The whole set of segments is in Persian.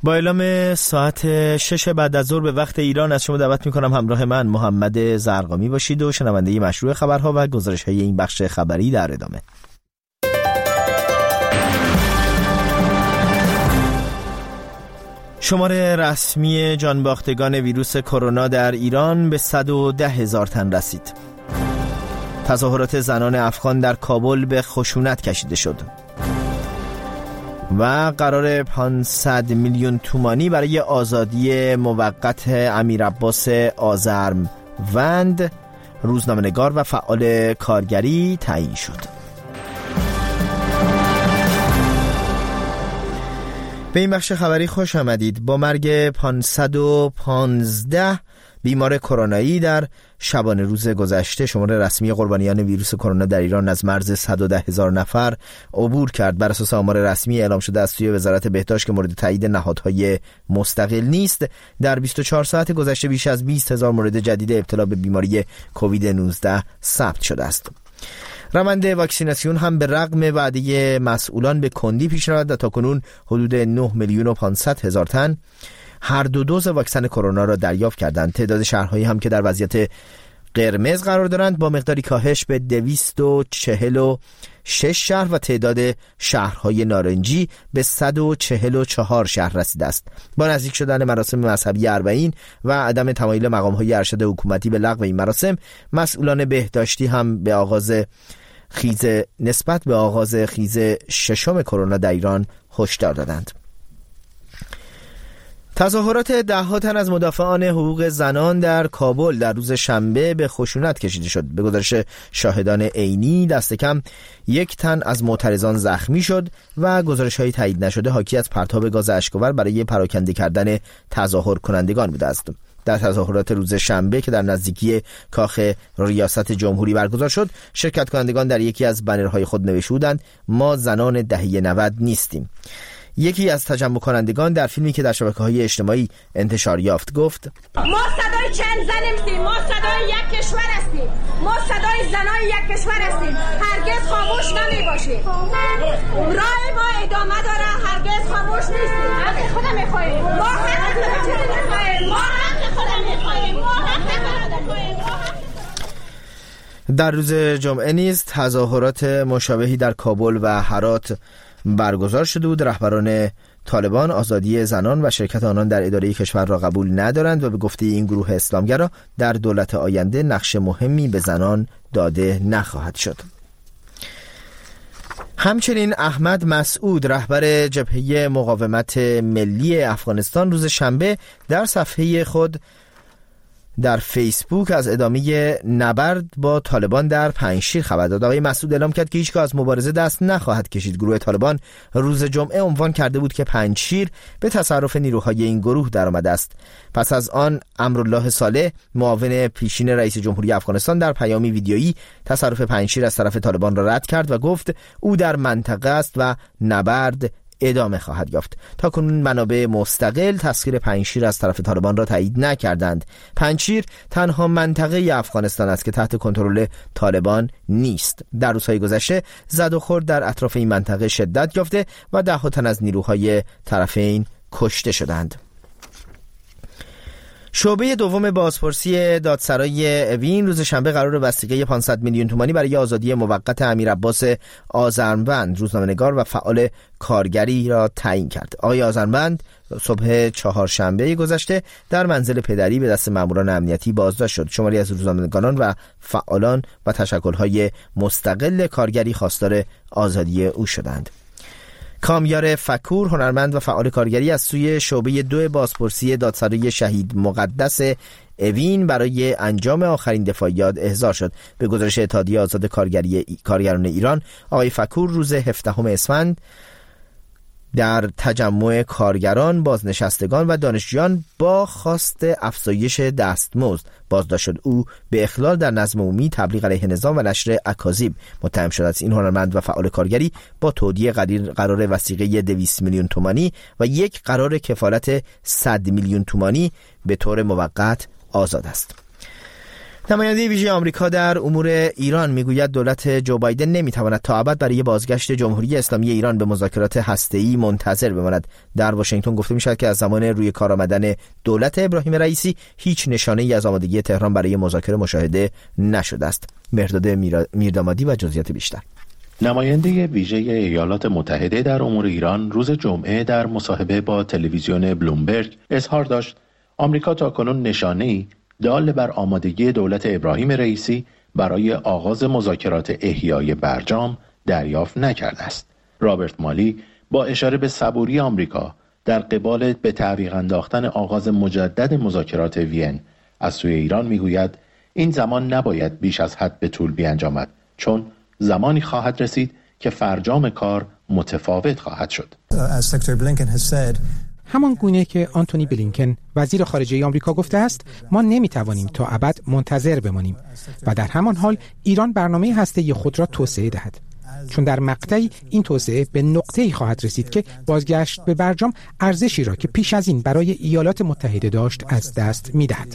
با اعلام ساعت 6 بعد از ظهر به وقت ایران از شما دعوت می‌کنم همراه من محمد زرقامی باشید و شنونده مشروع خبرها و گزارش‌های این بخش خبری در ادامه. شمار رسمی جانباختگان ویروس کرونا در ایران به 110,000 تن رسید. تظاهرات زنان افغان در کابل به خشونت کشیده شد و قرار 500 میلیون تومانی برای آزادی موقت امیرعباس آذرمند، روزنامه‌نگار و فعال کارگری تعیین شد. به این بخش خبری خوش آمدید. با مرگ 515 بیمار کرونایی در شبانه روز گذشته، شمار رسمی قربانیان ویروس کرونا در ایران از مرز 110,000 نفر عبور کرد. بر اساس آمار رسمی اعلام شده از سوی وزارت بهداشت که مورد تایید نهادهای مستقل نیست، در 24 ساعت گذشته بیش از 20,000 مورد جدید ابتلا به بیماری کووید 19 ثبت شده است. روند واکسیناسیون هم به رغم وعده مسئولان به کندی پیش رود و تاکنون حدود 9,500,000 تن هر دو دوز واکسن کرونا را دریافت کردند. تعداد شهرهایی هم که در وضعیت قرمز قرار دارند با مقداری کاهش به 246 شهر و تعداد شهرهای نارنجی به 144 شهر رسیده است. با نزدیک شدن مراسم مذهبی اربعین و عدم تمایل مقام‌های ارشد حکومتی به لغو این مراسم، مسئولان بهداشتی هم نسبت به آغاز خیز ششم کرونا در ایران هشدار دادند. تظاهرات ده‌ها تن از مدافعان حقوق زنان در کابل در روز شنبه به خشونت کشیده شد. به گزارش شاهدان عینی دست کم 1 تن از معترضان زخمی شد و گزارش‌های تایید نشده حاکی از پرتاب گاز اشک‌آور برای پراکنده کردن تظاهر کنندگان بوده است. در تظاهرات روز شنبه که در نزدیکی کاخ ریاست جمهوری برگزار شد، شرکت کنندگان در یکی از بنرهای خود نوشته بودند ما زنان دهه 90 نیستیم. یکی از تجمع کنندگان در فیلمی که در شبکه‌های اجتماعی انتشار یافت گفت ما صدای چند زن هستیم، ما صدای یک کشور هستیم، ما صدای زنای یک کشور هستیم، هرگز خاموش نمی‌باشیم. راه ما ادامه داره، هرگز خاموش نیستیم. حق خود می‌خواهیم، ما حق خود می‌خواهیم، ما حق خود می‌خواهیم، ما حق خود می‌خواهیم. در روز جمعه نیز تظاهرات مشابهی در کابل و هرات برگزار شده بود. رهبران طالبان آزادی زنان و شرکت آنان در اداره کشور را قبول ندارند و به گفته این گروه اسلامگرا در دولت آینده نقش مهمی به زنان داده نخواهد شد. همچنین احمد مسعود رهبر جبهه مقاومت ملی افغانستان روز شنبه در صفحه خود در فیسبوک از ادامه نبرد با طالبان در پنجشیر خبر داد. آقای مسعود اعلام کرد که هیچگاه از مبارزه دست نخواهد کشید. گروه طالبان روز جمعه عنوان کرده بود که پنجشیر به تصرف نیروهای این گروه درآمده است. پس از آن امرالله صالح معاون پیشین رئیس جمهوری افغانستان در پیامی ویدیویی تصرف پنجشیر از طرف طالبان را رد کرد و گفت او در منطقه است و نبرد ادامه خواهد یافت. تاکنون منابع مستقل تسخیر پنجشیر از طرف طالبان را تایید نکردند. پنجشیر تنها منطقه افغانستان است که تحت کنترل طالبان نیست. در روزهای گذشته زد و خورد در اطراف این منطقه شدت یافته و 10 تن از نیروهای طرفین کشته شدند. شعبه دوم بازپرسی دادسرای اوین روز شنبه قرار بستگی 500 میلیون تومانی برای آزادی موقت امیرعباس آذرمند، روزنامه‌نگار و فعال کارگری را تعیین کرد. آقای آذرمند صبح چهارشنبه گذشته در منزل پدری به دست ماموران امنیتی بازداشت شد. شماری از روزنامه‌نگاران و فعالان و تشکل‌های مستقل کارگری خواستار آزادی او شدند. کامیار فکور، هنرمند و فعال کارگری، از سوی شعبه 2 بازپرسی دادسرای شهید مقدس اوین برای انجام آخرین دفاعیات احضار شد. به گزارش اتحادیه آزاد کارگران ایران، آقای فکور روز 17 اسفند در تجمع کارگران، بازنشستگان و دانشجویان با خواست افزایش دستمزد بازداشت شد. او به اخلال در نظم عمومی، تبلیغ علیه نظام و نشر اکاذیب متهم شده است. این هنرمند و فعال کارگری با تودیع قرار وثیقه 200 میلیون تومانی و یک قرار کفالت 100 میلیون تومانی به طور موقت آزاد است. نماینده ویژه آمریکا در امور ایران میگوید دولت جو بایدن نمیتواند تا ابد برای بازگشت جمهوری اسلامی ایران به مذاکرات هسته‌ای منتظر بماند. در واشنگتن گفته میشد که از زمان روی کار آمدن دولت ابراهیم رئیسی هیچ نشانه‌ای از آمادگی تهران برای مذاکره مشاهده نشده است. مهرداد میردامادی و جزئیات بیشتر. نماینده ویژه ایالات متحده در امور ایران روز جمعه در مصاحبه با تلویزیون بلومبرگ اظهار داشت آمریکا تاکنون نشانه‌ای دال بر آمادگی دولت ابراهیم رئیسی برای آغاز مذاکرات احیای برجام دریافت نکرده است. رابرت مالی با اشاره به صبوری آمریکا در قبال به تعویق انداختن آغاز مجدد مذاکرات وین از سوی ایران میگوید این زمان نباید بیش از حد به طول بیانجامد، چون زمانی خواهد رسید که فرجام کار متفاوت خواهد شد. همان گونه که آنتونی بلینکن وزیر خارجه آمریکا گفته است ما نمیتوانیم تا ابد منتظر بمانیم و در همان حال ایران برنامه هسته‌ای خود را توسعه دهد، چون در مقطعی این توسعه به نقطه‌ای خواهد رسید که بازگشت به برجام ارزشی را که پیش از این برای ایالات متحده داشت از دست می‌دهد.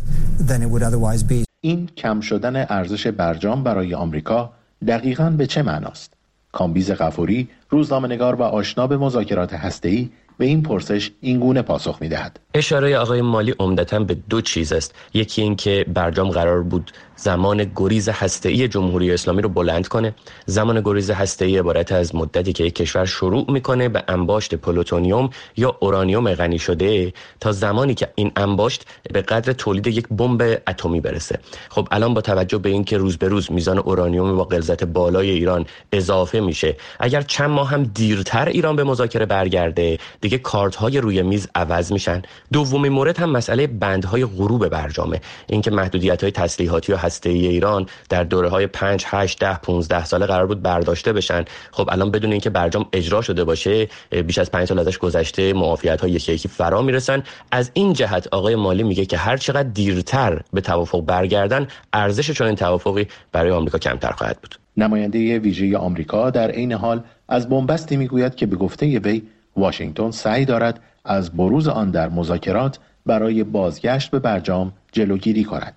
این کم شدن ارزش برجام برای آمریکا دقیقاً به چه معناست؟ کامبیز غفوری، روزنامه‌نگار و آشنا به مذاکرات هسته‌ای، به این پرسش این گونه پاسخ می‌دهد. اشاره آقای مالی عمدتاً به دو چیز است. یکی این که برجام قرار بود زمان گریز هسته‌ای جمهوری اسلامی رو بلند کنه. زمان گریز هسته‌ای عبارت از مدتی که یک کشور شروع میکنه به انباشت پلوتونیوم یا اورانیوم غنی شده تا زمانی که این انباشت به قدر تولید یک بمب اتمی برسه. خب الان با توجه به این که روز به روز میزان اورانیوم با غلظت بالای ایران اضافه میشه، اگر چند ماه هم دیرتر ایران به مذاکره برگرده دیگه کارت‌های روی میز عوض میشن. دومین مورد هم مسئله بندهای غروب برجامه، اینکه محدودیت‌های تسلیحاتی و هسته‌ای ایران در دوره‌های 5 8 10 15 ساله قرار بود برداشته بشن. خب الان بدون اینکه برجام اجرا شده باشه بیش از 5 سال ازش گذشته، معافیت‌ها یکی یکی فرا میرسن. از این جهت آقای مالی میگه که هر چقدر دیرتر به توافق برگردن ارزش چنین توافقی برای آمریکا کمتر خواهد بود. نماینده ویژه آمریکا در عین حال از بنبستی میگوید که به گفته وی واشنگتن سعی دارد از بروز آن در مذاکرات برای بازگشت به برجام جلوگیری کند.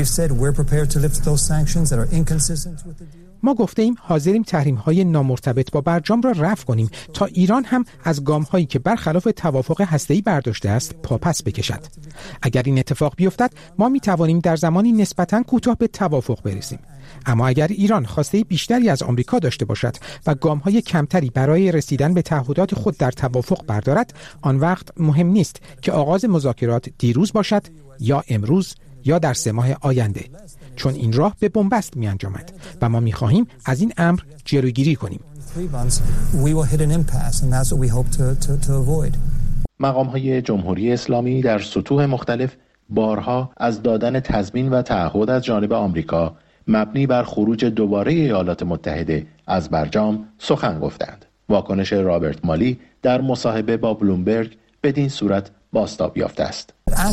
ما گفته ایم حاضریم تحریم‌های نامرتبط با برجام را رفع کنیم تا ایران هم از گام‌هایی که برخلاف توافق هسته‌ای برداشته است پاپس بکشد. اگر این اتفاق بیفتد ما می‌توانیم در زمانی نسبتاً کوتاه به توافق برسیم. اما اگر ایران خواسته بیشتری از آمریکا داشته باشد و گام‌های کمتری برای رسیدن به تعهدات خود در توافق بردارد، آن وقت مهم نیست که آغاز مذاکرات دیروز باشد یا امروز یا در 3 ماه آینده، چون این راه به بنبست می انجامد و ما می خواهیم از این امر جلوگیری کنیم. مقام‌های جمهوری اسلامی در سطوح مختلف بارها از دادن تضمین و تعهد از جانب آمریکا مبنی بر خروج دوباره ایالات متحده از برجام سخن گفتند. واکنش رابرت مالی در مصاحبه با بلومبرگ بدین صورت بازتاب یافته است.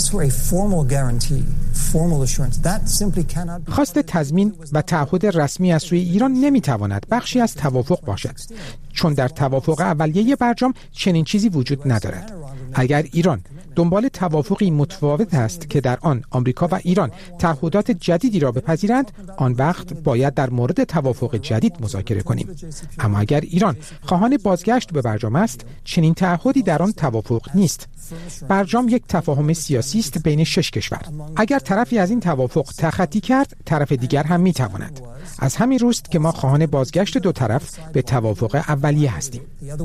خواست تضمین و تعهد رسمی از سوی ایران نمیتواند بخشی از توافق باشد، چون در توافق اولیه برجام چنین چیزی وجود ندارد. اگر ایران دنبال توافقی متفاوت است که در آن آمریکا و ایران تعهدات جدیدی را بپذیرند، آن وقت باید در مورد توافق جدید مذاکره کنیم. اما اگر ایران خواهان بازگشت به برجام است، چنین تعهدی در آن توافق نیست. برجام یک تفاهم سیاسی است بین 6 کشور. اگر طرفی از این توافق تخطی کرد، طرف دیگر هم میتواند. از همین روست که ما خواهان بازگشت دو طرف به توافق اولیه هستیم.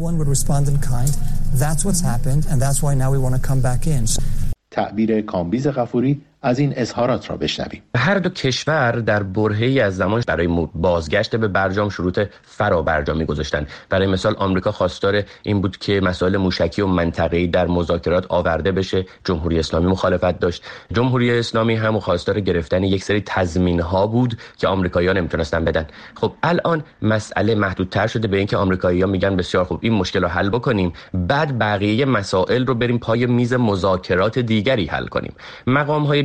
تعبیر کامبیز غفوری از این اظهارات را بشنویم. هر دو کشور در برهه‌ای از زمان برای بازگشت به برجام شروط فرابرجامی گذاشتند. برای مثال آمریکا خواستار این بود که مسائل موشکی و منطقه‌ای در مذاکرات آورده بشه، جمهوری اسلامی مخالفت داشت. جمهوری اسلامی هم خواستار گرفتن یک سری تضمین‌ها بود که آمریکایی‌ها نمیتونستن بدن. خب الان مسئله محدودتر شده به اینکه آمریکایی‌ها میگن بسیار خوب این مشکل رو حل بکنیم، بعد بقیه مسائل رو بریم پای میز مذاکرات دیگری حل کنیم. مقام‌های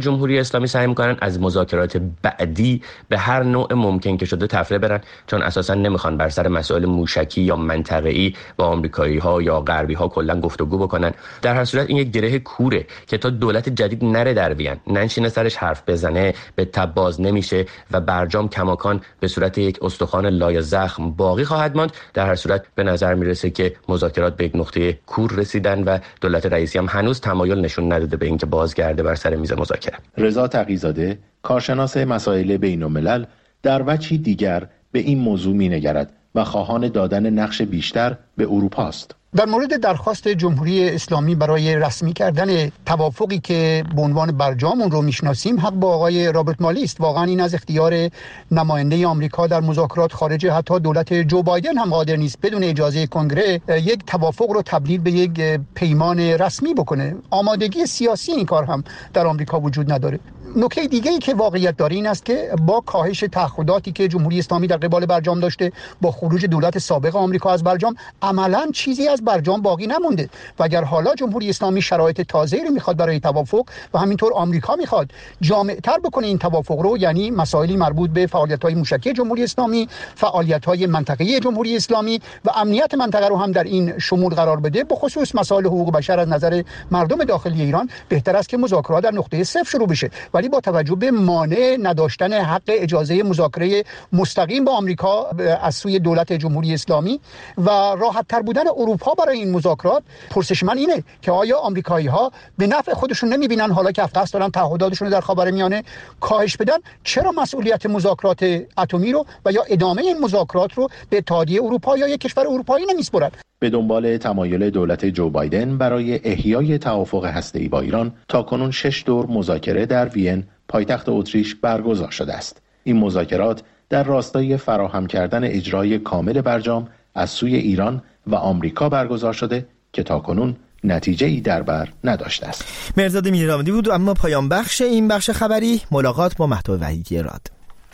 جمهوری اسلامی سعی میکنن از مذاکرات بعدی به هر نوع ممکن که شده تفره برن، چون اساسا نمیخوان بر سر مسائل موشکی یا منطقه‌ای با آمریکایی‌ها یا غربی‌ها کلا گفتگو بکنن. در هر صورت این یک گره کوره که تا دولت جدید نره در وین، ننشینه سرش حرف بزنه، به تب باز نمیشه و برجام کماکان به صورت یک استخوان لای زخم باقی خواهد ماند. در هر صورت به نظر میرسه که مذاکرات به یک نقطه کور رسیدن و دولت رئیسی هم هنوز تمایل نشون نداده به اینکه بازگرده بر سر میز مذاکره. رضا تقی‌زاده، کارشناس مسائل بین‌الملل، در وجهی دیگر به این موضوع می‌نگرد و خواهان دادن نقش بیشتر به اروپا است. در مورد درخواست جمهوری اسلامی برای رسمی کردن توافقی که به عنوان برجام اون رو میشناسیم، حق با آقای رابرت مالی است. واقعا این از اختیار نماینده آمریکا در مذاکرات خارجه. حتی دولت جو بایدن هم قادر نیست بدون اجازه کنگره یک توافق رو تبدیل به یک پیمان رسمی بکنه. آمادگی سیاسی این کار هم در آمریکا وجود نداره. نکته دیگه‌ای که واقعیت داره این است که با کاهش تعهداتی که جمهوری اسلامی در قبال برجام داشته، با خروج دولت سابق آمریکا از برجام، عملاً چیزی از برجام باقی نمونده و اگر حالا جمهوری اسلامی شرایط تازه‌ای رو میخواد برای توافق و همینطور آمریکا میخواد جامع‌تر بکنه این توافق رو، یعنی مسائلی مربوط به فعالیت‌های موشکی جمهوری اسلامی، فعالیت‌های منطقه‌ای جمهوری اسلامی و امنیت منطقه رو هم در این شمول قرار بده، به خصوص مسائل حقوق بشر از نظر مردم داخلی ایران، بهتر است که مذاکرات در نقطه صفر شروع بشه. ولی با توجه به مانع نداشتن حق اجازه مذاکره مستقیم با آمریکا از سوی دولت جمهوری اسلامی و راحت تر بودن اروپا برای این مذاکرات، پرسش من اینه که آیا آمریکایی‌ها به نفع خودشون نمی‌بینن حالا که قصد دارن تعهداتشون رو در خاورمیانه کاهش بدن، چرا مسئولیت مذاکرات اتمی رو و یا ادامه این مذاکرات رو به اتحادیه اروپا یا یک کشور اروپایی نمیسپرن؟ به دنبال تمایل دولت جو بایدن برای احیای توافق هسته‌ای با ایران، تاکنون 6 دور مذاکره در وین، پایتخت اتریش، برگزار شده است. این مذاکرات در راستای فراهم کردن اجرای کامل برجام از سوی ایران و آمریکا برگزار شده که تاکنون نتیجه‌ای در بر نداشته است. مرزاد میرآمدی بود. اما پایان بخش این بخش خبری ملاقات با مهداد وحیدی راد.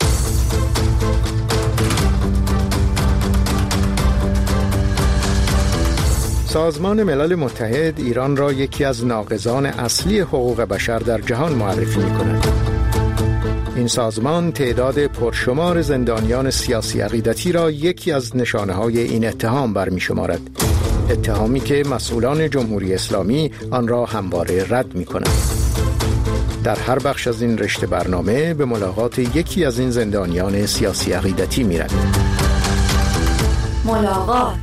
سازمان ملل متحد ایران را یکی از ناقضان اصلی حقوق بشر در جهان معرفی می‌کند. این سازمان تعداد پرشمار زندانیان سیاسی عقیدتی را یکی از نشانه‌های این اتهام برمی‌شمارد. اتهامی که مسئولان جمهوری اسلامی آن را همواره رد می‌کنند. در هر بخش از این رشته برنامه به ملاقات یکی از این زندانیان سیاسی عقیدتی می‌رویم. ملاقات.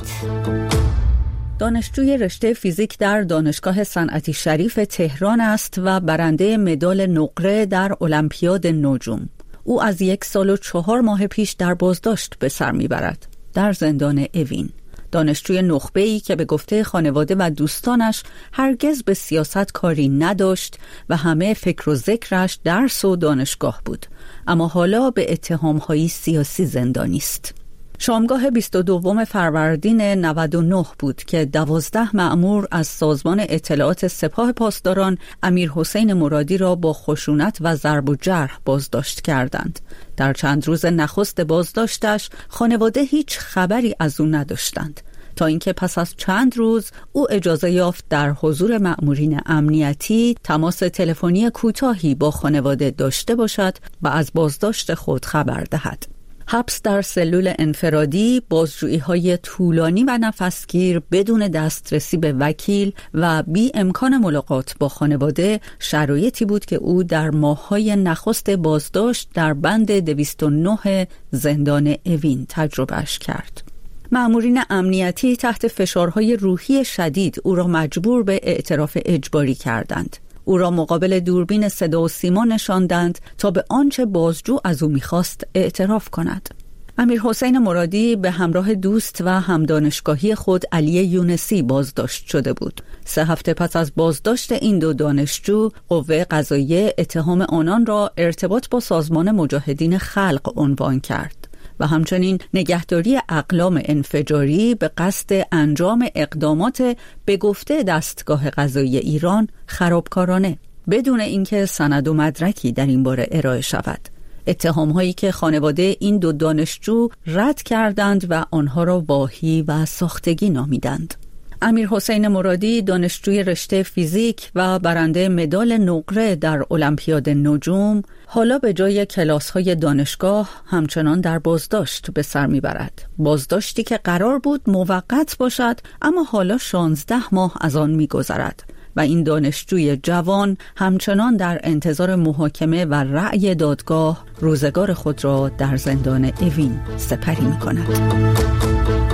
دانشجوی رشته فیزیک در دانشگاه صنعتی شریف تهران است و برنده مدال نقره در المپیاد نجوم. او از 1 سال و 4 ماه پیش در بازداشت به سر میبرد در زندان اوین. دانشجوی نخبه‌ای که به گفته خانواده و دوستانش هرگز به سیاست کاری نداشت و همه فکر و ذکرش درس و دانشگاه بود، اما حالا به اتهام‌های سیاسی زندانی است. شامگاه 22 فروردین 99 بود که 12 مأمور از سازمان اطلاعات سپاه پاسداران امیرحسین مرادی را با خشونت و ضرب و جرح بازداشت کردند. در چند روز نخست بازداشتش خانواده هیچ خبری از او نداشتند تا اینکه پس از چند روز او اجازه یافت در حضور مأمورین امنیتی تماس تلفنی کوتاهی با خانواده داشته باشد و از بازداشت خود خبر دهد. حبس در سلول انفرادی، بازجویی‌های طولانی و نفسگیر بدون دسترسی به وکیل و بی امکان ملاقات با خانواده شرایطی بود که او در ماه‌های نخست بازداشت در بند 209 زندان اوین تجربهش کرد. مأمورین امنیتی تحت فشارهای روحی شدید او را مجبور به اعتراف اجباری کردند. او را مقابل دوربین صدا و سیما نشاندند تا به آنچه بازجو از او می‌خواست اعتراف کند. امیرحسین مرادی به همراه دوست و همدانشگاهی خود علی یونسی بازداشت شده بود. 3 هفته پس از بازداشت این دو دانشجو، قوه قضاییه اتهام آنان را ارتباط با سازمان مجاهدین خلق عنوان کرد و همچنین نگهداری اقلام انفجاری به قصد انجام اقدامات به گفته دستگاه قضایی ایران خرابکارانه، بدون اینکه سند و مدرکی در این باره ارائه شود. اتهام‌هایی که خانواده این دو دانشجو رد کردند و آنها را واهی و ساختگی نامیدند. امیر حسین مرادی، دانشجوی رشته فیزیک و برنده مدال نقره در المپیاد نجوم، حالا به جای کلاس‌های دانشگاه همچنان در بازداشت به سر میبرد. بازداشتی که قرار بود موقت باشد، اما حالا 16 ماه از آن میگذرد و این دانشجوی جوان همچنان در انتظار محاکمه و رأی دادگاه روزگار خود را در زندان اوین سپری می‌کند.